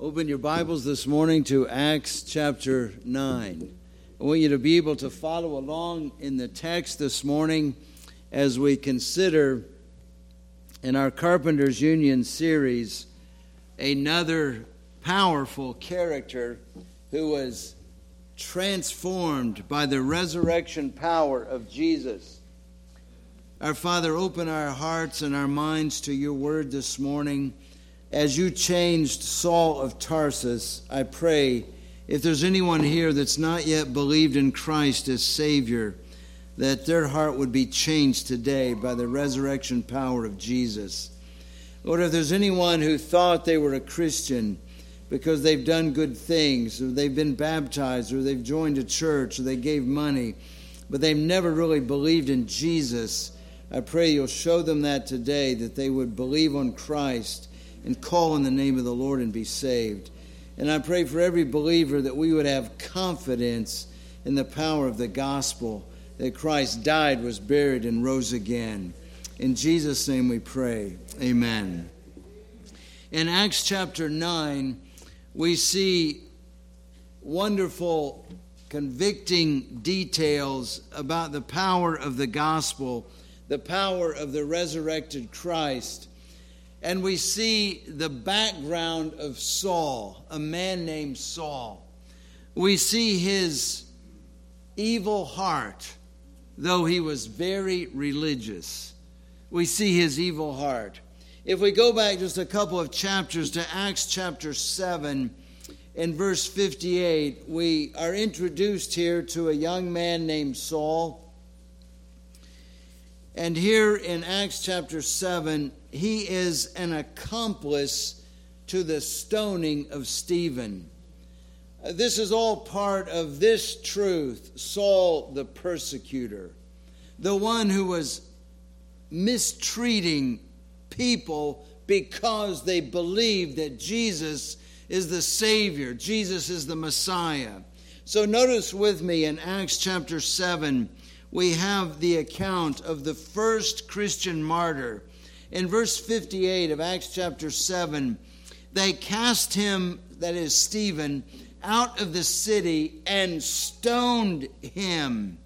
Open your Bibles this morning to Acts chapter 9. I want you to be able to follow along in the text this morning as we consider in our Carpenters Union series another powerful character who was transformed by the resurrection power of Jesus. Our Father, open our hearts and our minds to your word this morning. As you changed Saul of Tarsus, I pray, if there's anyone here that's not yet believed in Christ as Savior, that their heart would be changed today by the resurrection power of Jesus. Lord, if there's anyone who thought they were a Christian because they've done good things, or they've been baptized, or they've joined a church, or they gave money, but they've never really believed in Jesus, I pray you'll show them that today, that they would believe on Christ and call on the name of the Lord and be saved. And I pray for every believer that we would have confidence in the power of the gospel, that Christ died, was buried, and rose again. In Jesus' name we pray. Amen. In Acts chapter 9, we see wonderful, convicting details about the power of the gospel, the power of the resurrected Christ. And we see the background of Saul, a man named Saul. We see his evil heart, though he was very religious. We see his evil heart. If we go back just a couple of chapters to Acts chapter 7, in verse 58, we are introduced here to a young man named Saul. And here in Acts chapter 7, he is an accomplice to the stoning of Stephen. This is all part of this truth. Saul the persecutor, the one who was mistreating people because they believed that Jesus is the Savior, Jesus is the Messiah. So notice with me in Acts chapter 7, we have the account of the first Christian martyr. In verse 58 of Acts chapter 7, they cast him, that is Stephen, out of the city and stoned him.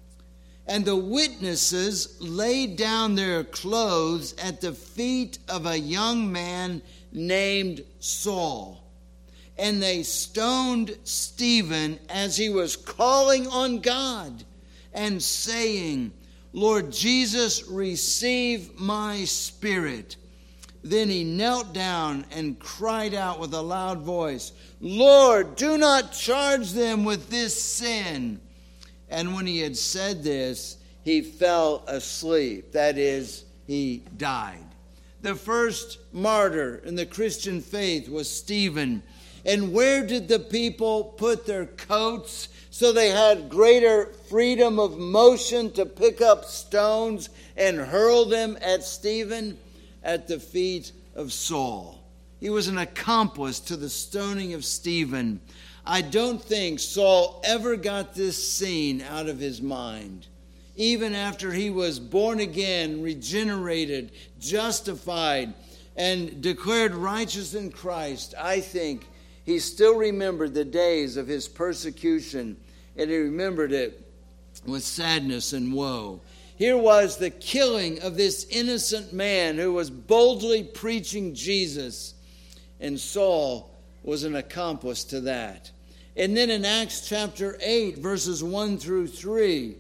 And the witnesses laid down their clothes at the feet of a young man named Saul. And they stoned Stephen as he was calling on God and saying, Lord Jesus, receive my spirit. Then he knelt down and cried out with a loud voice, Lord, do not charge them with this sin. And when he had said this, he fell asleep. That is, he died. The first martyr in the Christian faith was Stephen. And where did the people put their coats so they had greater freedom of motion to pick up stones and hurl them at Stephen? At the feet of Saul. He was an accomplice to the stoning of Stephen. I don't think Saul ever got this scene out of his mind. Even after he was born again, regenerated, justified, and declared righteous in Christ, I think he still remembered the days of his persecution, and he remembered it with sadness and woe. Here was the killing of this innocent man who was boldly preaching Jesus, and Saul was an accomplice to that. And then in Acts chapter 8, verses 1 through 3,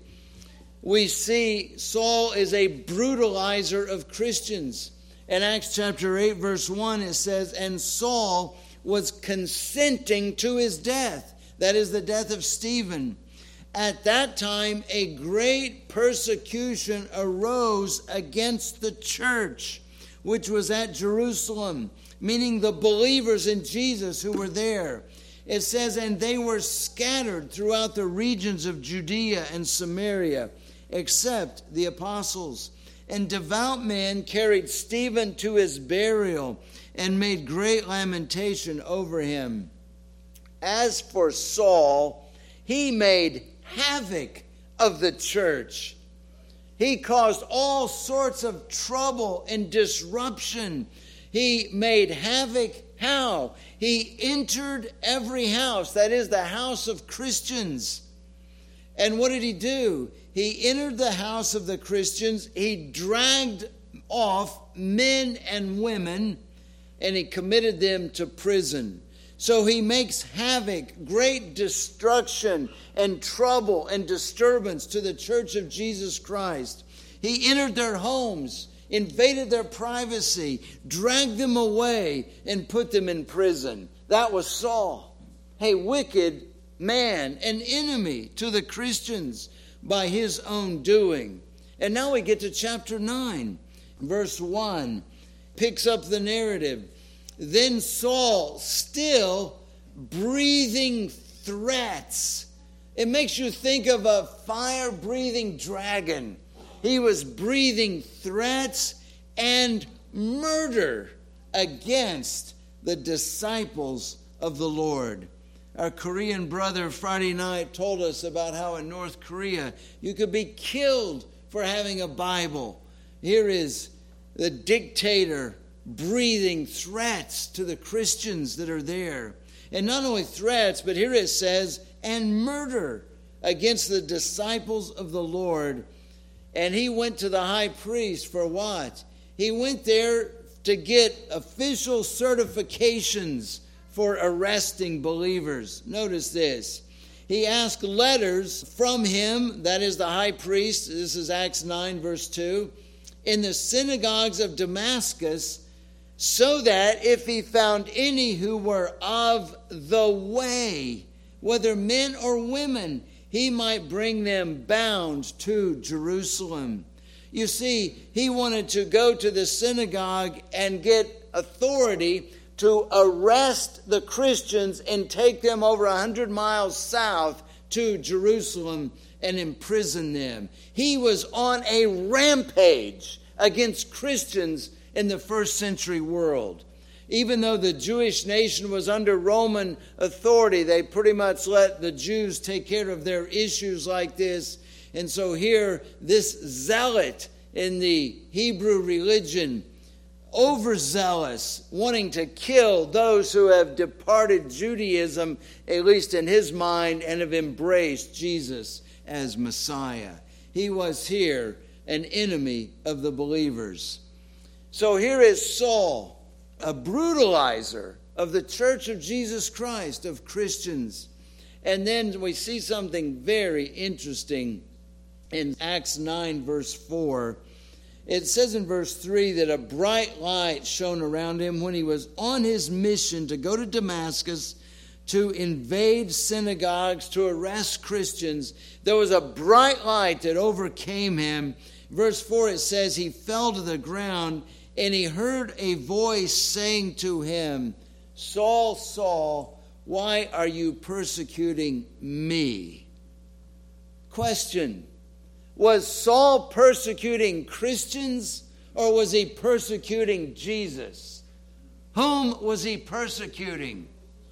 we see Saul is a brutalizer of Christians. In Acts chapter 8, verse 1, it says, and Saul was consenting to his death. That is the death of Stephen. At that time, a great persecution arose against the church, which was at Jerusalem, meaning the believers in Jesus who were there. It says, and they were scattered throughout the regions of Judea and Samaria, except the apostles. And devout men carried Stephen to his burial and made great lamentation over him. As for Saul, he made havoc of the church. He caused all sorts of trouble and disruption. He made havoc How? He entered every house, that is the house of Christians. And what did he do? He entered the house of the Christians. He dragged off men and women, and he committed them to prison. So he makes havoc, great destruction and trouble and disturbance to the church of Jesus Christ. He entered their homes, invaded their privacy, dragged them away, and put them in prison. That was Saul, a wicked man, an enemy to the Christians by his own doing. And now we get to chapter 9, verse 1, picks up the narrative. Then Saul, still breathing threats. It makes you think of a fire-breathing dragon. He was breathing threats and murder against the disciples of the Lord. Our Korean brother Friday night told us about how in North Korea you could be killed for having a Bible. Here is the dictator breathing threats to the Christians that are there. And not only threats, but here it says, and murder against the disciples of the Lord. And he went to the high priest for what? He went there to get official certifications for arresting believers. Notice this. He asked letters from him, that is the high priest, this is Acts 9 verse 2, in the synagogues of Damascus, so that if he found any who were of the way, whether men or women, he might bring them bound to Jerusalem. You see, he wanted to go to the synagogue and get authority to arrest the Christians and take them over 100 miles south to Jerusalem and imprison them. He was on a rampage against Christians in the first century world. Even though the Jewish nation was under Roman authority, they pretty much let the Jews take care of their issues like this. And so here, this zealot in the Hebrew religion, overzealous, wanting to kill those who have departed Judaism, at least in his mind, and have embraced Jesus as Messiah. He was here an enemy of the believers. So here is Saul, a brutalizer of the church of Jesus Christ, of Christians. And then we see something very interesting in Acts 9 verse 4. It says in verse 3 that a bright light shone around him when he was on his mission to go to Damascus to invade synagogues, to arrest Christians. There was a bright light that overcame him. Verse 4, it says, he fell to the ground and he heard a voice saying to him, Saul, Saul, why are you persecuting me? Question. Was Saul persecuting Christians or was he persecuting Jesus? Whom was he persecuting?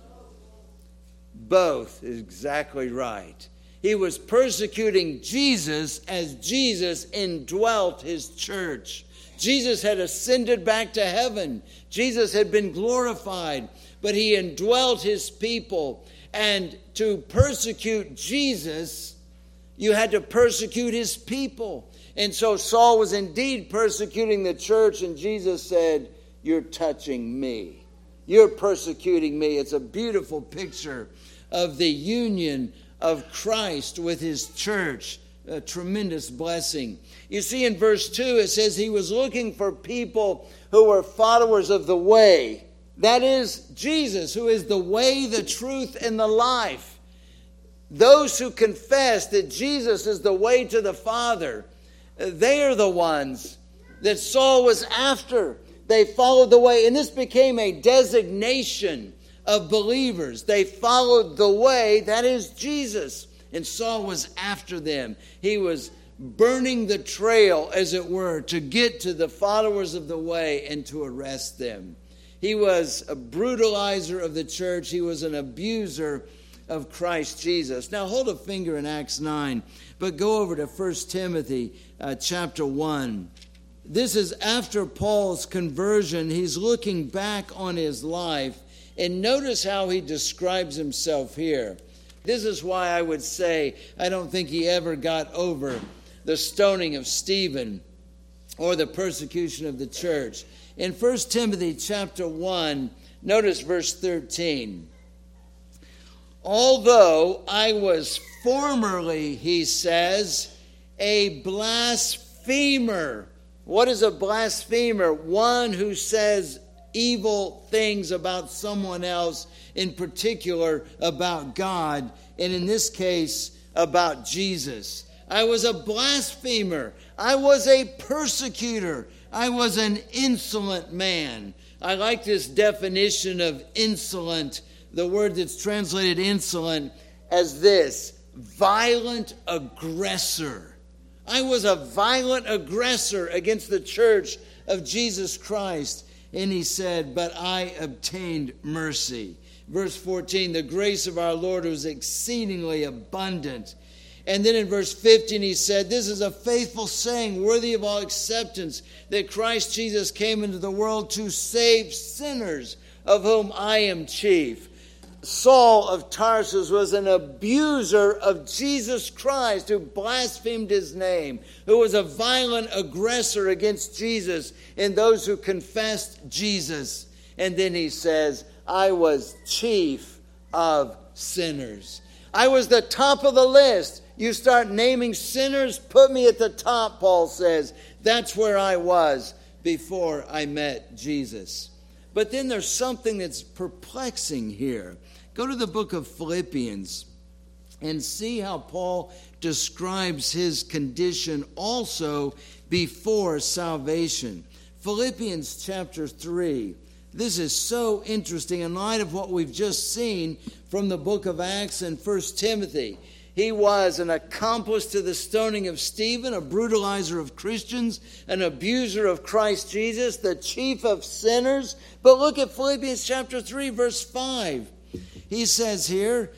Both is exactly right. He was persecuting Jesus as Jesus indwelt his church. Jesus had ascended back to heaven. Jesus had been glorified, but he indwelt his people. And to persecute Jesus, you had to persecute his people. And so Saul was indeed persecuting the church, and Jesus said, you're touching me. You're persecuting me. It's a beautiful picture of the union of Christ with his church. A tremendous blessing. You see in verse 2 it says he was looking for people who were followers of the way. That is Jesus, who is the way, the truth, and the life. Those who confess that Jesus is the way to the Father, they are the ones that Saul was after. They followed the way, and this became a designation of believers. They followed the way, that is Jesus. And Saul was after them. He was burning the trail, as it were, to get to the followers of the way and to arrest them. He was a brutalizer of the church. He was an abuser of Christ Jesus. Now hold a finger in Acts 9, but go over to 1 Timothy chapter 1. This is after Paul's conversion. He's looking back on his life. And notice how he describes himself here. This is why I would say I don't think he ever got over the stoning of Stephen or the persecution of the church. In 1 Timothy chapter 1, notice verse 13. Although I was formerly, he says, a blasphemer. What is a blasphemer? One who says evil things about someone else, in particular about God, and in this case, about Jesus. I was a blasphemer. I was a persecutor. I was an insolent man. I like this definition of insolent, the word that's translated insolent, as this: violent aggressor. I was a violent aggressor against the church of Jesus Christ. And he said, but I obtained mercy. Verse 14, the grace of our Lord was exceedingly abundant. And then in verse 15 he said, this is a faithful saying, worthy of all acceptance, that Christ Jesus came into the world to save sinners, of whom I am chief. Saul of Tarsus was an abuser of Jesus Christ, who blasphemed his name, who was a violent aggressor against Jesus and those who confessed Jesus. And then he says, I was chief of sinners. I was the top of the list. You start naming sinners, put me at the top, Paul says. That's where I was before I met Jesus. But then there's something that's perplexing here. Go to the book of Philippians and see how Paul describes his condition also before salvation. Philippians chapter 3. This is so interesting in light of what we've just seen from the book of Acts and 1 Timothy. He was an accomplice to the stoning of Stephen, a brutalizer of Christians, an abuser of Christ Jesus, the chief of sinners. But look at Philippians chapter 3, verse 5. He says here,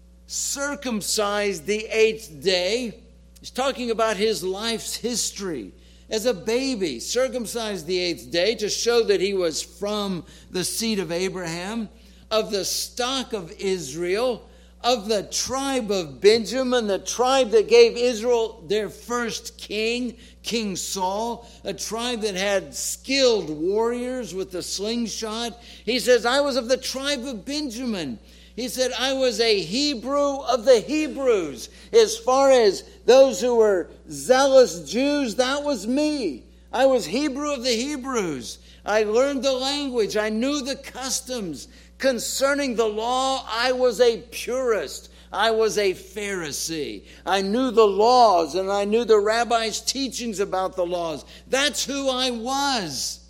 circumcised the 8th day. He's talking about his life's history. As a baby, circumcised the 8th day to show that he was from the seed of Abraham, of the stock of Israel, of the tribe of Benjamin, the tribe that gave Israel their first king, King Saul, a tribe that had skilled warriors with the slingshot. He says, I was of the tribe of Benjamin. He said, I was a Hebrew of the Hebrews. As far as those who were zealous Jews, that was me. I was Hebrew of the Hebrews. I learned the language. I knew the customs. Concerning the law, I was a purist. I was a Pharisee. I knew the laws and I knew the rabbis' teachings about the laws. That's who I was.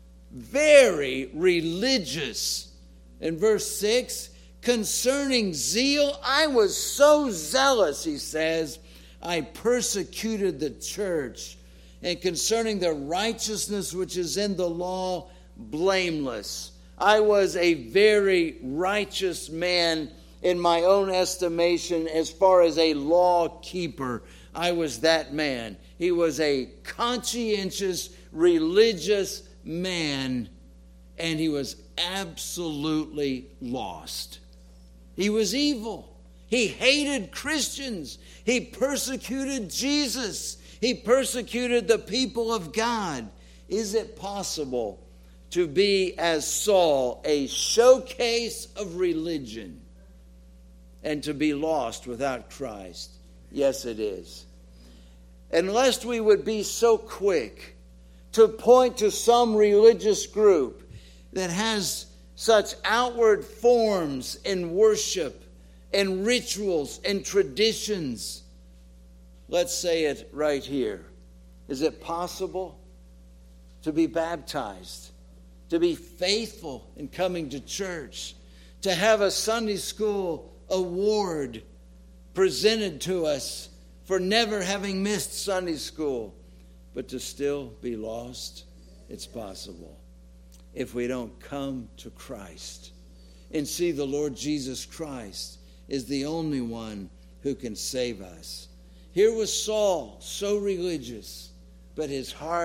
Very religious. In verse 6, concerning zeal, I was so zealous, he says, I persecuted the church. And concerning the righteousness which is in the law, blameless. I was a very righteous man in my own estimation as far as a law keeper. I was that man. He was a conscientious, religious man, and he was absolutely lost. He was evil. He hated Christians. He persecuted Jesus. He persecuted the people of God. Is it possible to be, as Saul, a showcase of religion and to be lost without Christ? Yes, it is. And lest we would be so quick to point to some religious group that has such outward forms in worship and rituals and traditions. Let's say it right here. Is it possible to be baptized, to be faithful in coming to church, to have a Sunday school award presented to us for never having missed Sunday school, but to still be lost? It's possible. If we don't come to Christ and see the Lord Jesus Christ is the only one who can save us. Here was Saul, so religious, but his heart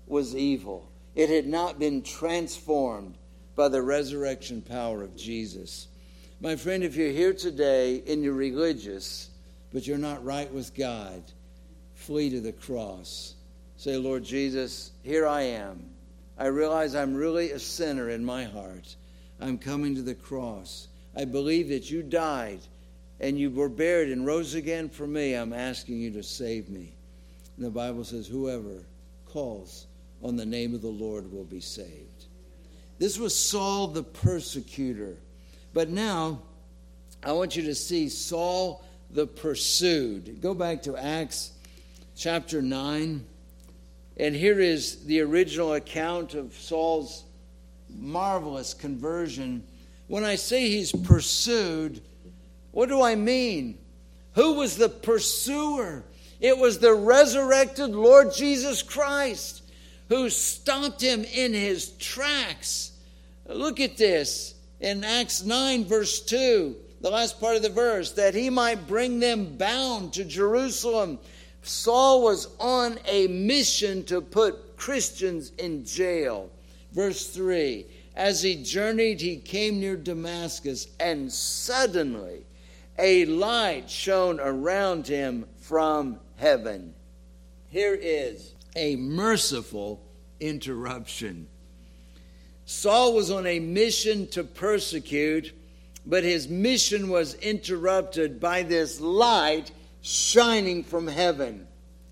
was evil. It had not been transformed by the resurrection power of Jesus. My friend, if you're here today and you're religious, but you're not right with God, flee to the cross. Say, Lord Jesus, here I am. I realize I'm really a sinner in my heart. I'm coming to the cross. I believe that you died and you were buried and rose again for me. I'm asking you to save me. And the Bible says, whoever calls on the name of the Lord will be saved. This was Saul the persecutor. But now, I want you to see Saul the pursued. Go back to Acts chapter 9. And here is the original account of Saul's marvelous conversion. When I say he's pursued, what do I mean? Who was the pursuer? It was the resurrected Lord Jesus Christ who stopped him in his tracks. Look at this in Acts 9 verse 2, the last part of the verse, that he might bring them bound to Jerusalem. Saul was on a mission to put Christians in jail. Verse 3, as he journeyed, he came near Damascus, and suddenly a light shone around him from heaven. Here is a merciful interruption. Saul was on a mission to persecute, but his mission was interrupted by this light shining from heaven.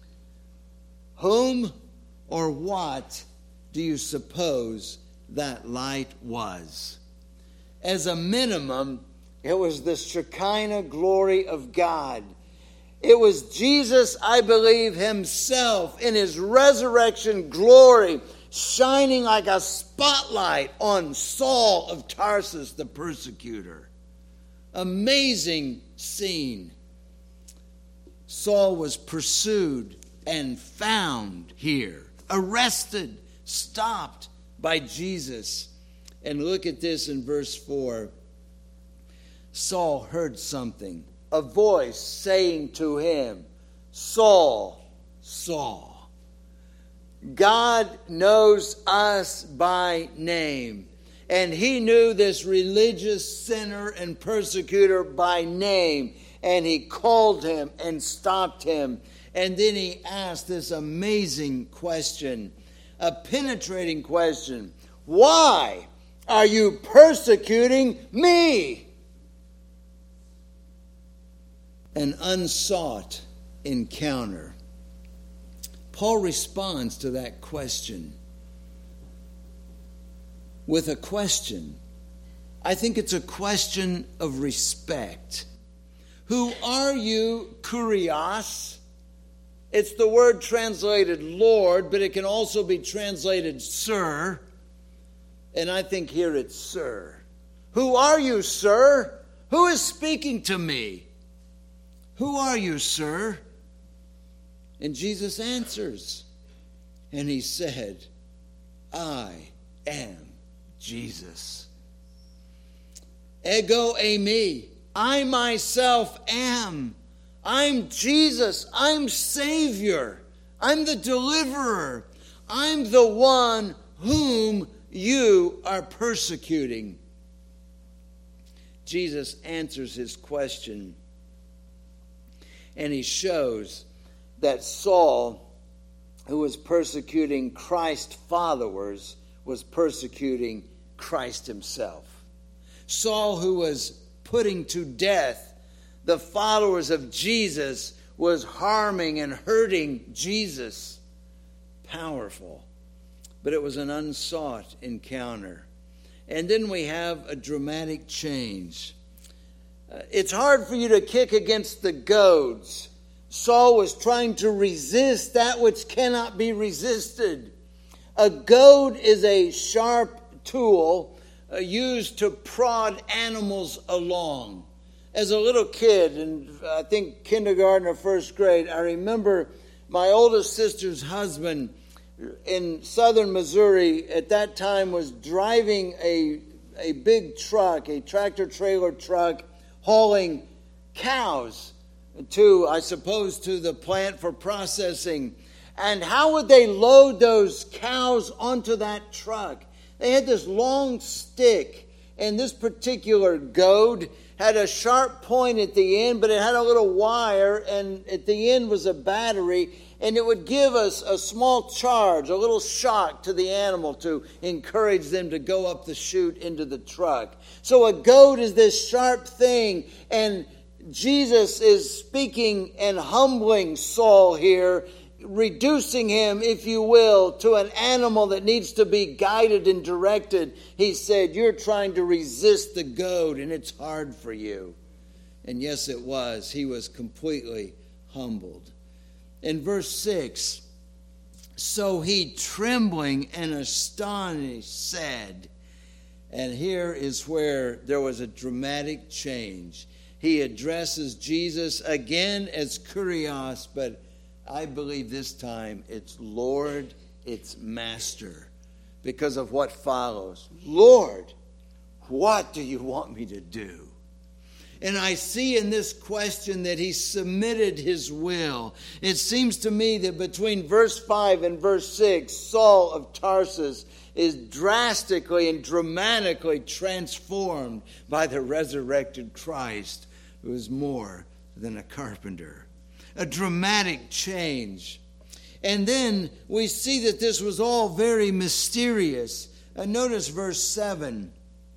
Whom or what do you suppose that light was? As a minimum, it was the Shekinah glory of God. It was Jesus, I believe, himself in his resurrection glory, shining like a spotlight on Saul of Tarsus, the persecutor. Amazing scene. Saul was pursued and found here, arrested, stopped by Jesus. And look at this in verse 4. Saul heard something, a voice saying to him, Saul, Saul. God knows us by name. And he knew this religious sinner and persecutor by name. And he called him and stopped him. And then he asked this amazing question, a penetrating question. Why are you persecuting me? An unsought encounter. Paul responds to that question with a question. I think it's a question of respect. Who are you, Kurios? It's the word translated Lord, but it can also be translated Sir. And I think here it's Sir. Who are you, Sir? Who is speaking to me? Who are you, Sir? And Jesus answers. And he said, I am Jesus. Ego eimi. I myself am. I'm Jesus. I'm Savior. I'm the deliverer. I'm the one whom you are persecuting. Jesus answers his question. And he shows that Saul, who was persecuting Christ's followers, was persecuting Christ himself. Saul, who was putting to death the followers of Jesus, was harming and hurting Jesus. Powerful. But it was an unsought encounter. And then we have a dramatic change. It's hard for you to kick against the goads. Saul was trying to resist that which cannot be resisted. A goad is a sharp tool used to prod animals along. As a little kid, and I think kindergarten or first grade, I remember my oldest sister's husband in southern Missouri at that time was driving a big truck, a tractor-trailer truck, hauling cows to, I suppose, to the plant for processing. And how would they load those cows onto that truck? They had this long stick, and this particular goad had a sharp point at the end, but it had a little wire, and at the end was a battery, and it would give us a small charge, a little shock to the animal to encourage them to go up the chute into the truck. So a goad is this sharp thing, and Jesus is speaking and humbling Saul here, reducing him, if you will, to an animal that needs to be guided and directed. He said, you're trying to resist the goad, and it's hard for you. And yes, it was. He was completely humbled. In verse 6, so he, trembling and astonished, said, and here is where there was a dramatic change. He addresses Jesus again as Kurios, but I believe this time it's Lord, it's Master, because of what follows. Lord, what do you want me to do? And I see in this question that he submitted his will. It seems to me that between verse 5 and verse 6, Saul of Tarsus is drastically and dramatically transformed by the resurrected Christ, who is more than a carpenter. A dramatic change. And then we see that this was all very mysterious. Notice verse 7.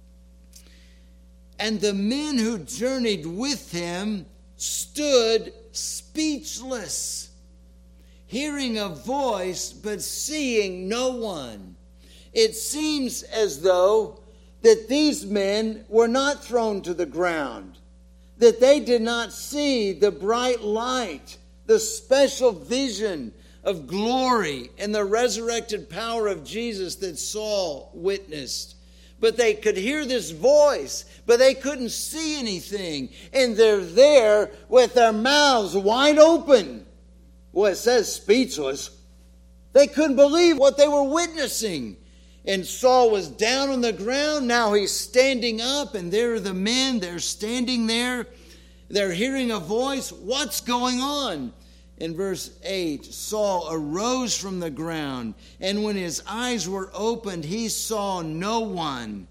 And the men who journeyed with him stood speechless, hearing a voice but seeing no one. It seems as though that these men were not thrown to the ground, that they did not see the bright light, the special vision of glory and the resurrected power of Jesus that Saul witnessed. But they could hear this voice, but they couldn't see anything. And they're there with their mouths wide open. Well, it says speechless. They couldn't believe what they were witnessing. And Saul was down on the ground. Now he's standing up, and there are the men. They're standing there. They're hearing a voice. What's going on? In verse 8, Saul arose from the ground, and when his eyes were opened, he saw no one.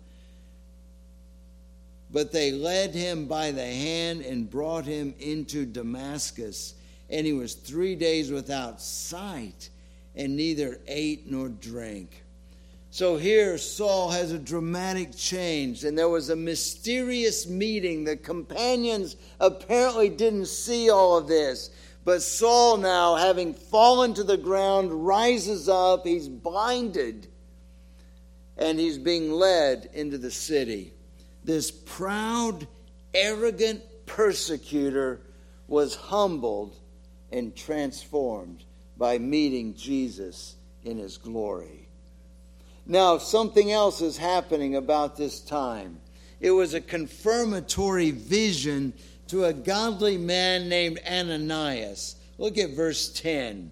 But they led him by the hand and brought him into Damascus. And he was 3 days without sight, and neither ate nor drank. So here Saul has a dramatic change, and there was a mysterious meeting. The companions apparently didn't see all of this. But Saul now, having fallen to the ground, rises up. He's blinded, and he's being led into the city. This proud, arrogant persecutor was humbled and transformed by meeting Jesus in his glory. Now, something else is happening about this time. It was a confirmatory vision to a godly man named Ananias. Look at verse 10.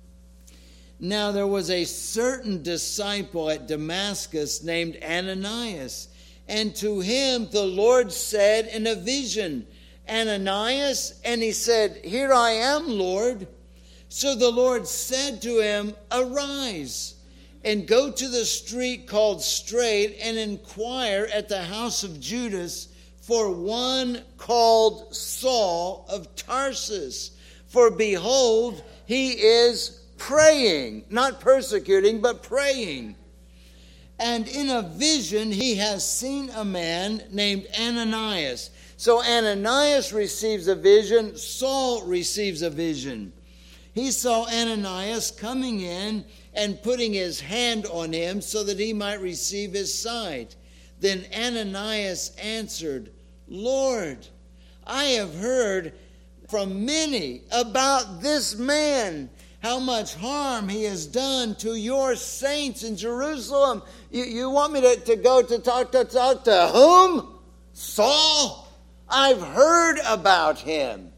Now there was a certain disciple at Damascus named Ananias, and to him the Lord said in a vision, Ananias, and he said, Here I am, Lord. So the Lord said to him, Arise, and go to the street called Straight, and inquire at the house of Judas for one called Saul of Tarsus. For behold, he is praying, not persecuting, but praying. And in a vision, he has seen a man named Ananias. So Ananias receives a vision, Saul receives a vision. He saw Ananias coming in and putting his hand on him so that he might receive his sight. Then Ananias answered, Lord, I have heard from many about this man, how much harm he has done to your saints in Jerusalem. You want me to go to talk to whom? Saul? I've heard about him.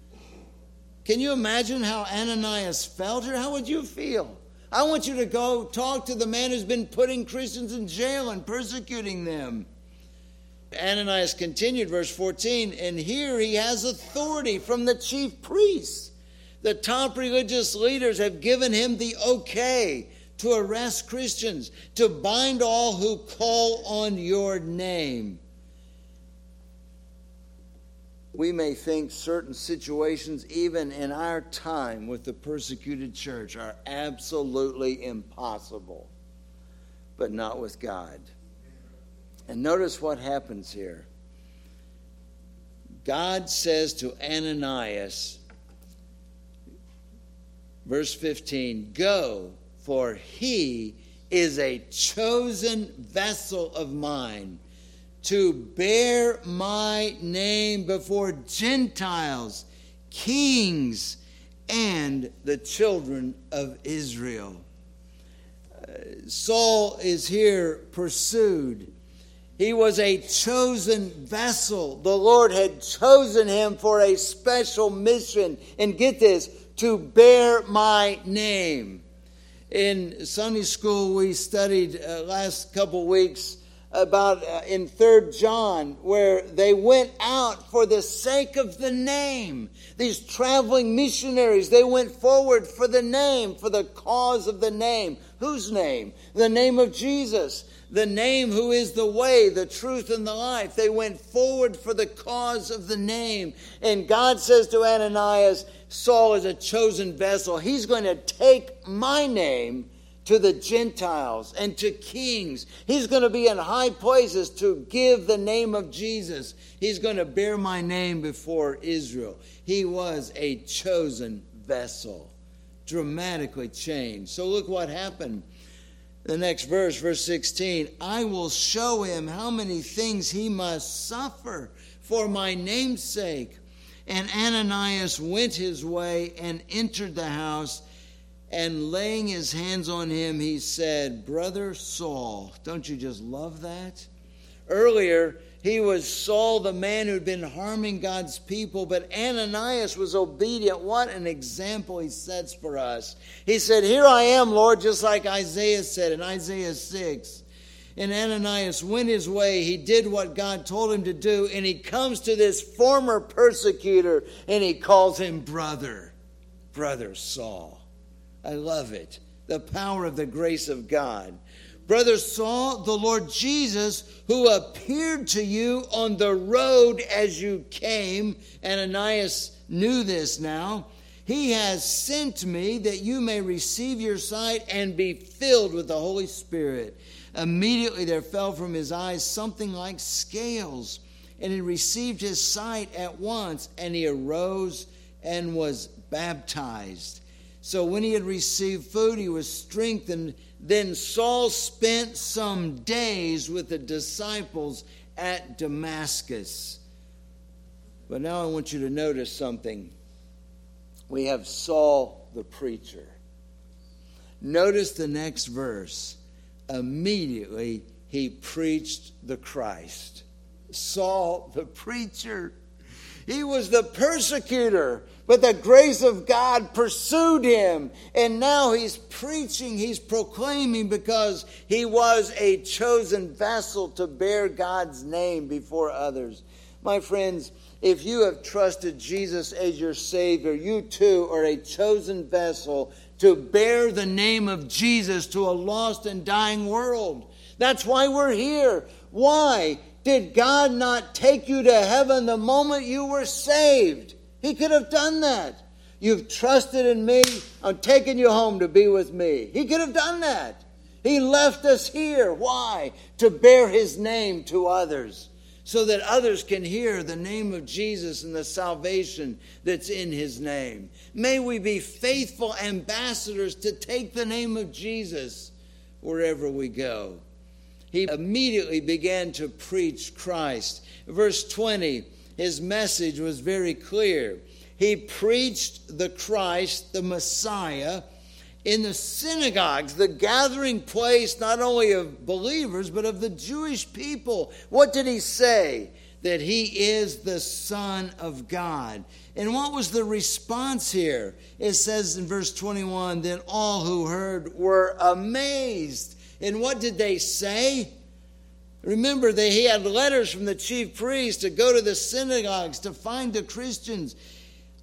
Can you imagine how Ananias felt, or how would you feel? I want you to go talk to the man who's been putting Christians in jail and persecuting them. Ananias continued, verse 14, and here he has authority from the chief priests The top religious leaders have given him the okay to arrest Christians, to bind all who call on your name. We may think certain situations, even in our time with the persecuted church, are absolutely impossible, but not with God. And notice what happens here. God says to Ananias, verse 15, "Go, for he is a chosen vessel of mine to bear my name before Gentiles, kings, and the children of Israel." Saul is here pursued. He was a chosen vessel. The Lord had chosen him for a special mission. And get this, to bear my name. In Sunday school, we studied last couple weeks about in 3 John, where they went out for the sake of the name. These traveling missionaries, they went forward for the name, for the cause of the name. Whose name? The name of Jesus. The name who is the way, the truth, and the life. They went forward for the cause of the name. And God says to Ananias, Saul is a chosen vessel. He's going to take my name to the Gentiles and to kings. He's going to be in high places to give the name of Jesus. He's going to bear my name before Israel. He was a chosen vessel. Dramatically changed. So look what happened. The next verse, verse 16, "I will show him how many things he must suffer for my name's sake." And Ananias went his way and entered the house, and laying his hands on him, he said, "Brother Saul." Don't you just love that? Earlier, he was Saul, the man who'd been harming God's people, but Ananias was obedient. What an example he sets for us. He said, "Here I am, Lord," just like Isaiah said in Isaiah 6. And Ananias went his way. He did what God told him to do, and he comes to this former persecutor, and he calls him brother, Brother Saul. I love it. The power of the grace of God. "Brother Saul, the Lord Jesus, who appeared to you on the road as you came," Ananias knew this now, "he has sent me that you may receive your sight and be filled with the Holy Spirit." Immediately there fell from his eyes something like scales, and he received his sight at once, and he arose and was baptized. So when he had received food, he was strengthened. Then Saul spent some days with the disciples at Damascus. But now I want you to notice something. We have Saul the preacher. Notice the next verse. Immediately he preached the Christ. Saul the preacher. He was the persecutor, but the grace of God pursued him. And now he's preaching, he's proclaiming, because he was a chosen vessel to bear God's name before others. My friends, if you have trusted Jesus as your Savior, you too are a chosen vessel to bear the name of Jesus to a lost and dying world. That's why we're here. Why? Did God not take you to heaven the moment you were saved? He could have done that. You've trusted in me. I'm taking you home to be with me. He could have done that. He left us here. Why? To bear his name to others, so that others can hear the name of Jesus and the salvation that's in his name. May we be faithful ambassadors to take the name of Jesus wherever we go. He immediately began to preach Christ. Verse 20, his message was very clear. He preached the Christ, the Messiah, in the synagogues, the gathering place not only of believers, but of the Jewish people. What did he say? That he is the Son of God. And what was the response here? It says in verse 21, then all who heard were amazed. And what did they say? Remember, he had letters from the chief priests to go to the synagogues to find the Christians.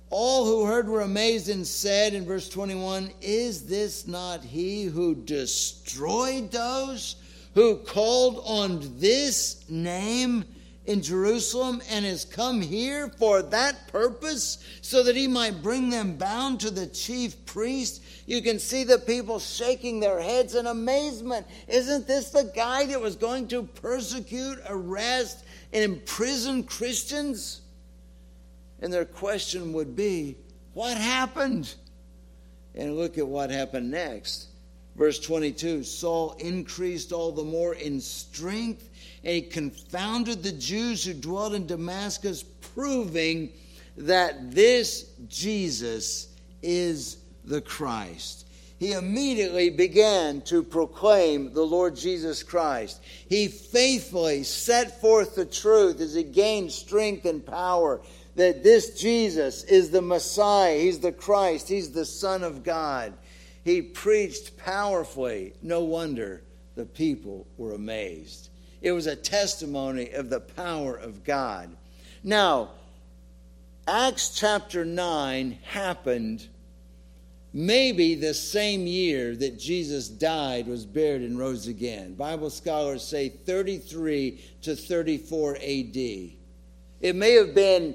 All who heard were amazed and said in verse 21, is this not he who destroyed those who called on this name in Jerusalem and has come here for that purpose, so that he might bring them bound to the chief priest? You can see the people shaking their heads in amazement. Isn't this the guy that was going to persecute, arrest, and imprison Christians? And their question would be, what happened? And look at what happened next. Verse 22, Saul increased all the more in strength, and he confounded the Jews who dwelt in Damascus, proving that this Jesus is the Christ. He immediately began to proclaim the Lord Jesus Christ. He faithfully set forth the truth as he gained strength and power, that this Jesus is the Messiah, he's the Christ, he's the Son of God. He preached powerfully. No wonder the people were amazed. It was a testimony of the power of God. Now, Acts chapter 9 happened maybe the same year that Jesus died, was buried, and rose again. Bible scholars say 33 to 34 AD. It may have been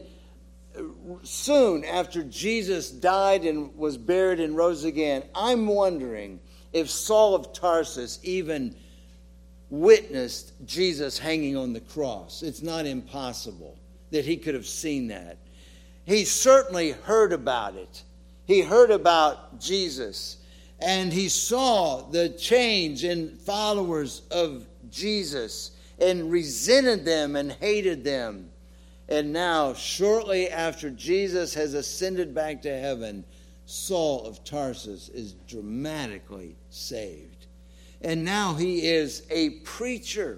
soon after Jesus died and was buried and rose again. I'm wondering if Saul of Tarsus even witnessed Jesus hanging on the cross. It's not impossible that he could have seen that. He certainly heard about it. He heard about Jesus, and he saw the change in followers of Jesus and resented them and hated them. And now, shortly after Jesus has ascended back to heaven, Saul of Tarsus is dramatically saved. And now he is a preacher.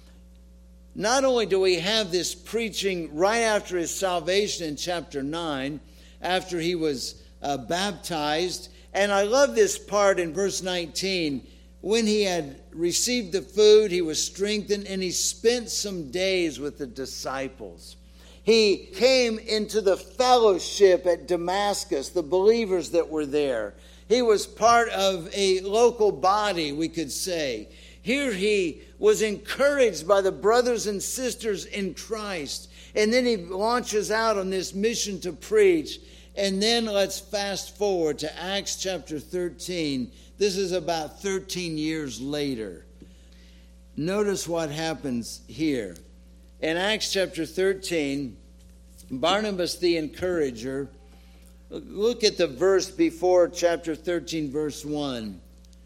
Not only do we have this preaching right after his salvation in chapter 9, after he was baptized, and I love this part in verse 19. When he had received the food, he was strengthened, and he spent some days with the disciples. He came into the fellowship at Damascus, the believers that were there. He was part of a local body, we could say. Here he was encouraged by the brothers and sisters in Christ. And then he launches out on this mission to preach. And then let's fast forward to Acts chapter 13. This is about 13 years later. Notice what happens here. In Acts chapter 13, Barnabas the encourager, look at the verse before chapter 13, verse 1.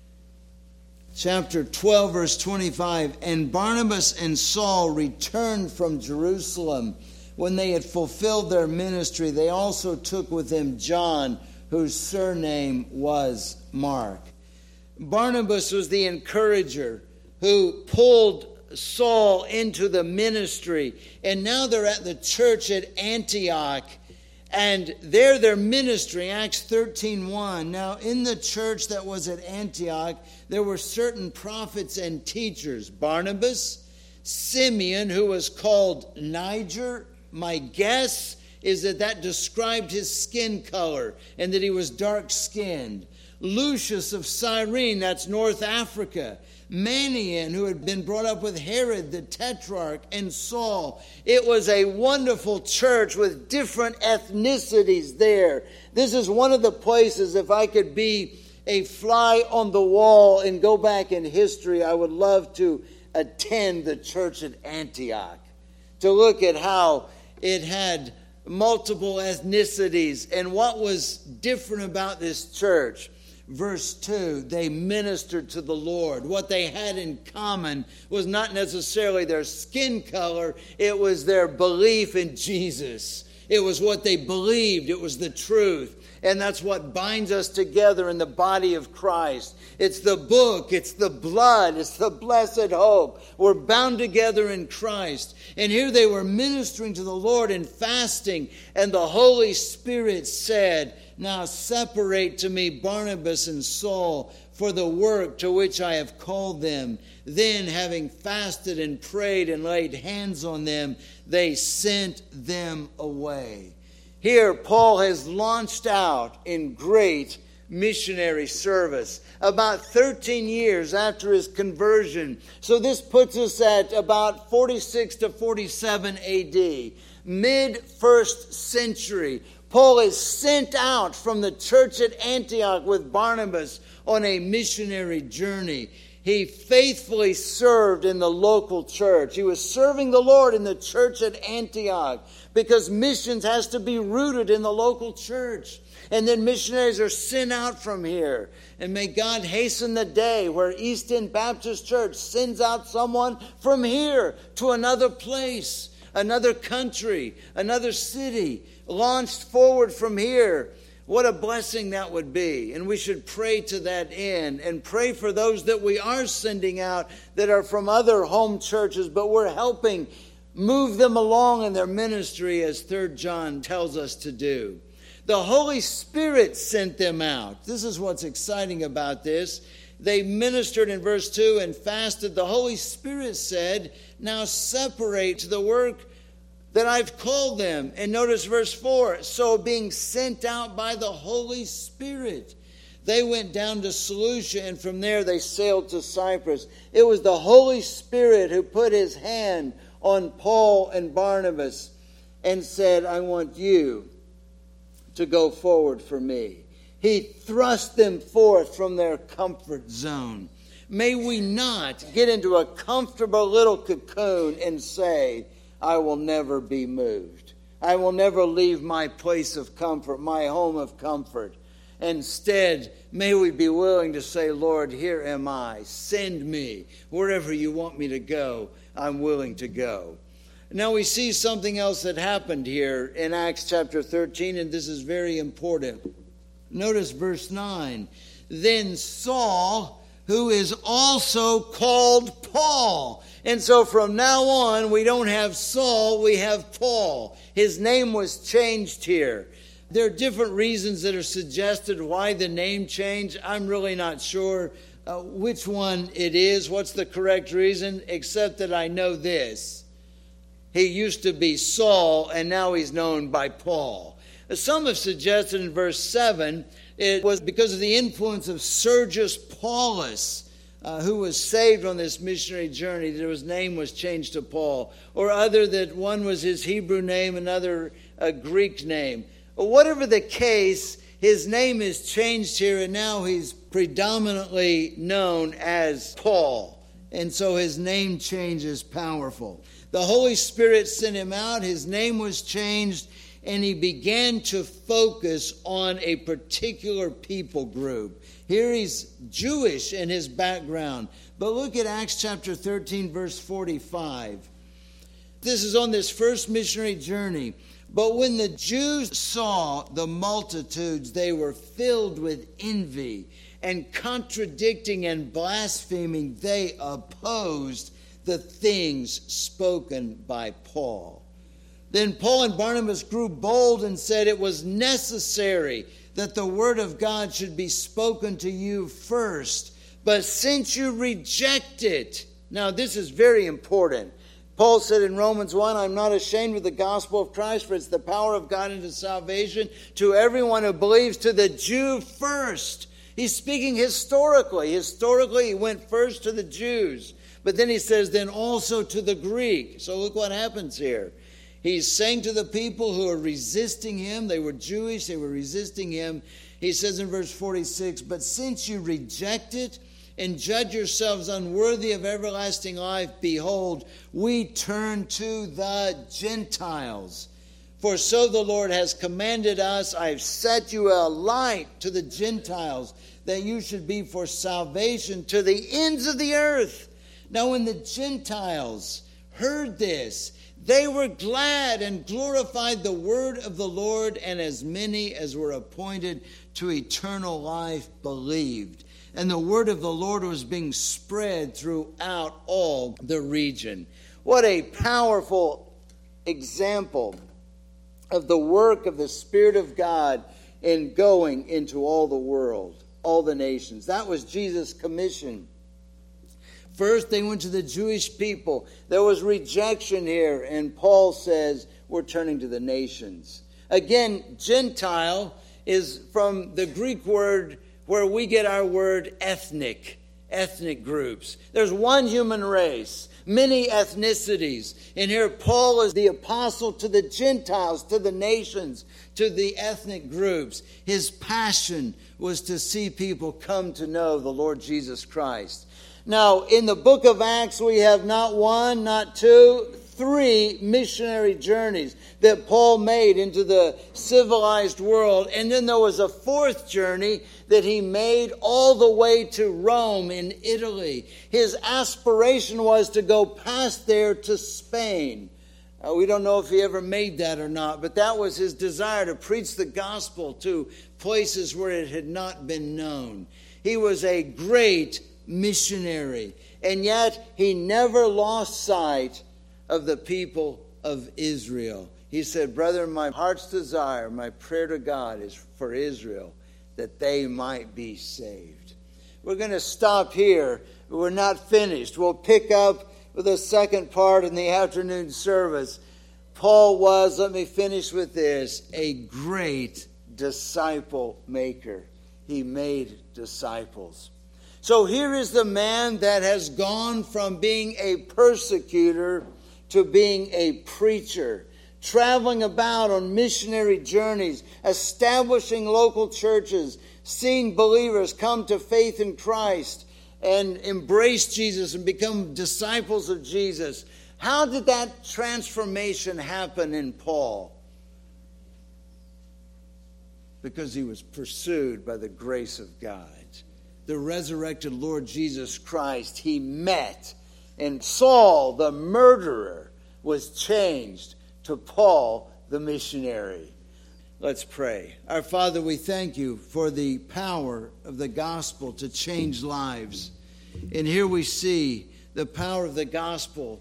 Chapter 12, verse 25. And Barnabas and Saul returned from Jerusalem. When they had fulfilled their ministry, they also took with them John, whose surname was Mark. Barnabas was the encourager who pulled Saul into the ministry. And now they're at the church at Antioch. And there they're ministering, Acts 13:1. Now in the church that was at Antioch, there were certain prophets and teachers. Barnabas, Simeon, who was called Niger. My guess is that described his skin color and that he was dark-skinned. Lucius of Cyrene, that's North Africa. Manaen, who had been brought up with Herod the Tetrarch, and Saul. It was a wonderful church with different ethnicities there. This is one of the places, if I could be a fly on the wall and go back in history, I would love to attend the church at Antioch, to look at how it had multiple ethnicities and what was different about this church. Verse 2, they ministered to the Lord. What they had in common was not necessarily their skin color. It was their belief in Jesus. It was what they believed. It was the truth. And that's what binds us together in the body of Christ. It's the book. It's the blood. It's the blessed hope. We're bound together in Christ. And here they were ministering to the Lord and fasting. And the Holy Spirit said, now separate to me Barnabas and Saul for the work to which I have called them. Then, having fasted and prayed and laid hands on them, they sent them away. Here, Paul has launched out in great missionary service about 13 years after his conversion. So this puts us at about 46 to 47 AD, mid-first century. Paul is sent out from the church at Antioch with Barnabas on a missionary journey. He faithfully served in the local church. He was serving the Lord in the church at Antioch because missions has to be rooted in the local church. And then missionaries are sent out from here. And may God hasten the day where East End Baptist Church sends out someone from here to another place, another country, another city, launched forward from here. What a blessing that would be. And we should pray to that end and pray for those that we are sending out that are from other home churches, but we're helping move them along in their ministry as 3 John tells us to do. The Holy Spirit sent them out. This is what's exciting about this. They ministered in verse 2 and fasted. The Holy Spirit said, now separate to the work that I've called them. And notice verse 4. So being sent out by the Holy Spirit, they went down to Seleucia, and from there they sailed to Cyprus. It was the Holy Spirit who put his hand on Paul and Barnabas and said, I want you to go forward for me. He thrust them forth from their comfort zone. May we not get into a comfortable little cocoon and say, I will never be moved. I will never leave my place of comfort, my home of comfort. Instead, may we be willing to say, Lord, here am I. Send me. Wherever you want me to go, I'm willing to go. Now we see something else that happened here in Acts chapter 13, and this is very important. Notice verse 9. Then Saul, who is also called Paul. And so from now on, we don't have Saul, we have Paul. His name was changed here. There are different reasons that are suggested why the name change. I'm really not sure which one it is, what's the correct reason, except that I know this. He used to be Saul, and now he's known by Paul. Some have suggested in verse 7, it was because of the influence of Sergius Paulus, who was saved on this missionary journey, that his name was changed to Paul. Or other that one was his Hebrew name, another a Greek name. But whatever the case, his name is changed here, and now he's predominantly known as Paul. And so his name change is powerful. The Holy Spirit sent him out, his name was changed, and he began to focus on a particular people group. Here he's Jewish in his background. But look at Acts chapter 13, verse 45. This is on this first missionary journey. But when the Jews saw the multitudes, they were filled with envy, and contradicting and blaspheming, they opposed the things spoken by Paul. Then Paul and Barnabas grew bold and said it was necessary that the word of God should be spoken to you first. But since you reject it, now this is very important. Paul said in Romans 1, I'm not ashamed of the gospel of Christ, for it's the power of God unto salvation to everyone who believes, to the Jew first. He's speaking historically. Historically, he went first to the Jews. But then he says, then also to the Greek. So look what happens here. He's saying to the people who are resisting him, they were Jewish, they were resisting him. He says in verse 46, but since you reject it and judge yourselves unworthy of everlasting life, behold, we turn to the Gentiles. For so the Lord has commanded us, I've set you a light to the Gentiles, that you should be for salvation to the ends of the earth. Now when the Gentiles heard this, they were glad and glorified the word of the Lord, and as many as were appointed to eternal life believed. And the word of the Lord was being spread throughout all the region. What a powerful example of the work of the Spirit of God in going into all the world, all the nations. That was Jesus' commission. First, they went to the Jewish people. There was rejection here, and Paul says, we're turning to the nations. Again, Gentile is from the Greek word where we get our word ethnic groups. There's one human race, many ethnicities. And here Paul is the apostle to the Gentiles, to the nations, to the ethnic groups. His passion was to see people come to know the Lord Jesus Christ. Now, in the book of Acts, we have not one, not two, 3 missionary journeys that Paul made into the civilized world. And then there was a 4th journey that he made all the way to Rome in Italy. His aspiration was to go past there to Spain. We don't know if he ever made that or not, but that was his desire, to preach the gospel to places where it had not been known. He was a great missionary, and yet he never lost sight of the people of Israel. He said, "Brethren, my heart's desire, my prayer to God is for Israel, that they might be saved." We're going to stop here. We're not finished. We'll pick up with the second part in the afternoon service. Paul was, let me finish with this, a great disciple maker. He made disciples. So here is the man that has gone from being a persecutor to being a preacher, traveling about on missionary journeys, establishing local churches, seeing believers come to faith in Christ and embrace Jesus and become disciples of Jesus. How did that transformation happen in Paul? Because he was pursued by the grace of God. The resurrected Lord Jesus Christ he met, and Saul, the murderer, was changed to Paul, the missionary. Let's pray. Our Father, we thank you for the power of the gospel to change lives. And here we see the power of the gospel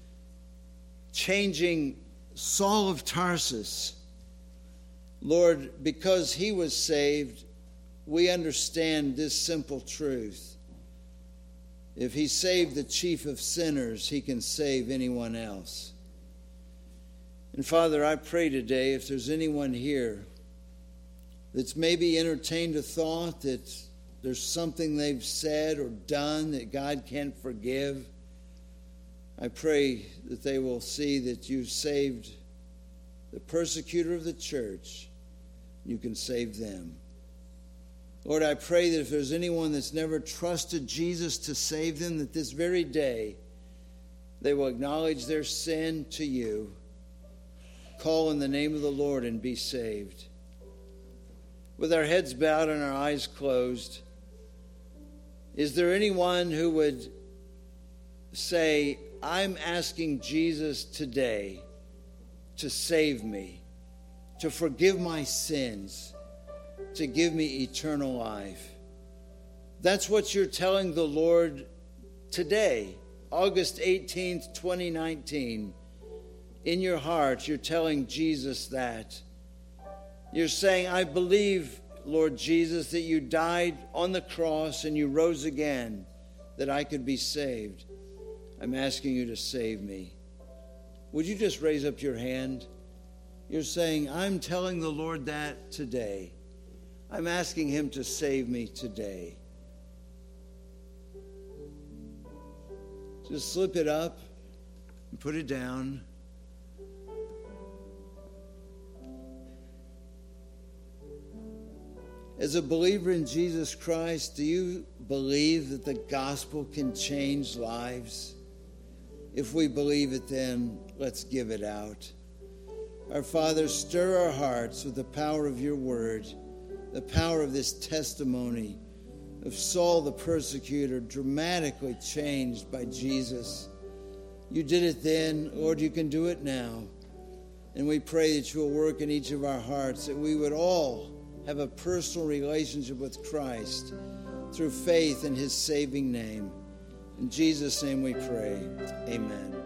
changing Saul of Tarsus. Lord, because he was saved, we understand this simple truth. If he saved the chief of sinners, he can save anyone else. And Father, I pray today, if there's anyone here that's maybe entertained a thought that there's something they've said or done that God can't forgive, I pray that they will see that you've saved the persecutor of the church. You can save them. Lord, I pray that if there's anyone that's never trusted Jesus to save them, that this very day they will acknowledge their sin to you, call in the name of the Lord, and be saved. With our heads bowed and our eyes closed, is there anyone who would say, "I'm asking Jesus today to save me, to forgive my sins, to give me eternal life"? That's what you're telling the Lord today, August 18th, 2019. In your heart, you're telling Jesus that. You're saying, "I believe, Lord Jesus, that you died on the cross and you rose again, that I could be saved. I'm asking you to save me." Would you just raise up your hand? You're saying, "I'm telling the Lord that today. I'm asking him to save me today." Just slip it up and put it down. As a believer in Jesus Christ, do you believe that the gospel can change lives? If we believe it, then let's give it out. Our Father, stir our hearts with the power of your word, the power of this testimony of Saul the persecutor, dramatically changed by Jesus. You did it then, Lord, you can do it now. And we pray that you will work in each of our hearts, that we would all have a personal relationship with Christ through faith in his saving name. In Jesus' name we pray. Amen.